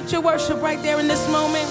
accept your worship right there in this moment.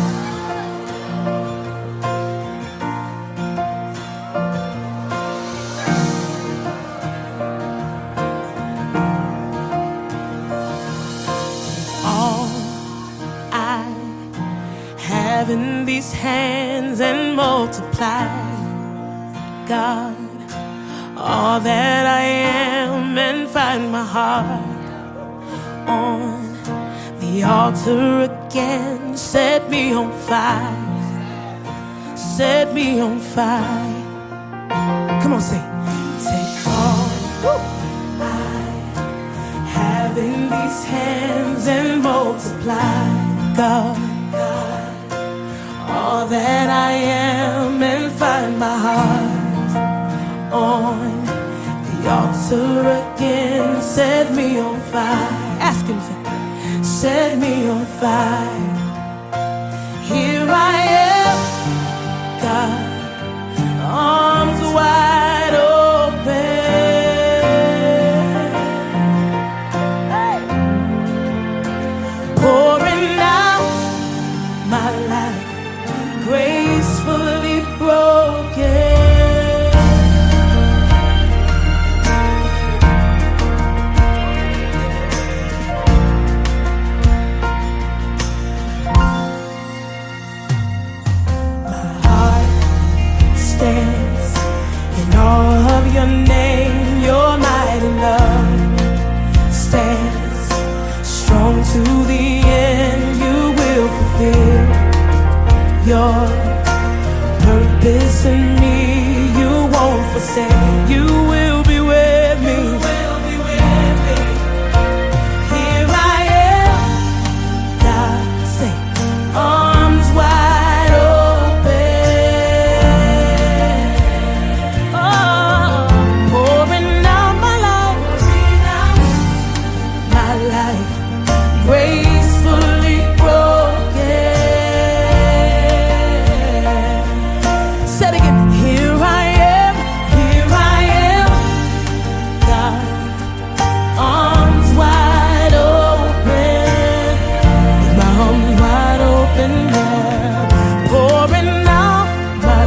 All I have in these hands and multiply, God, all that I am, and find my heart on the altar again. Set me on fire, set me on fire. Come on, sing. Take all I have in these hands and multiply, God, all that I am, and find my heart on the altar again. Set me on fire. Ask him to set me on fire. Here I am, God, arms wide open, pouring out my life, gracefully broken. In all of your name, your mighty love stands strong to the end. You will fulfill your purpose in me. You won't forsake. You will be with me. Here I am, God, say, arms wide open. Gracefully broken. Say it again. Here I am, God, arms wide open, my arms wide open, yeah. Pouring out my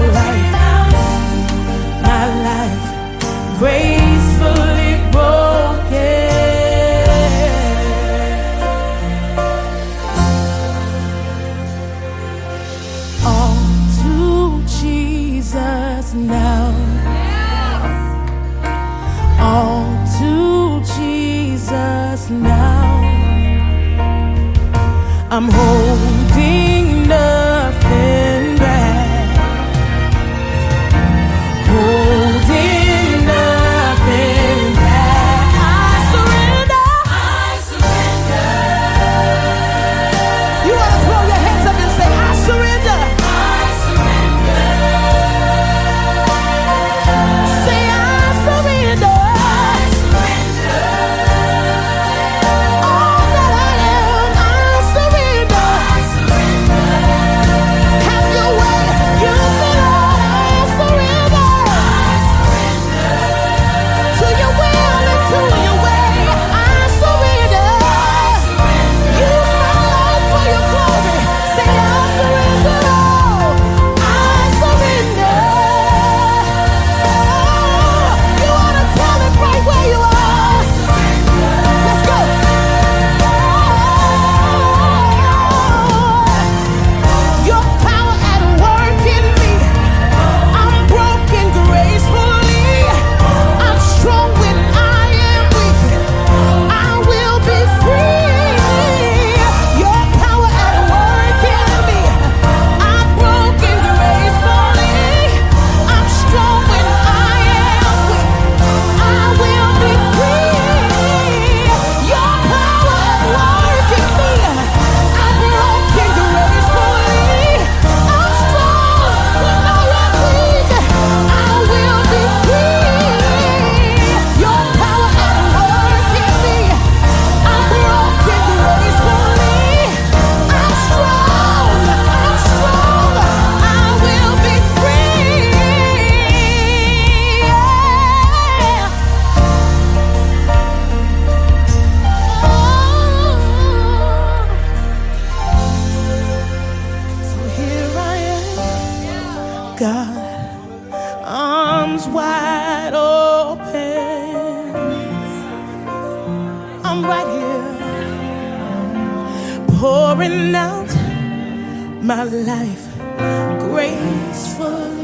life, gracefully broken. Now, all to Jesus now. I'm holding nothing back, holding nothing back. I surrender. You want to throw your hands up and say, I surrender. All that I am, I surrender. God, arms wide open. I'm right here, pouring out my life gracefully.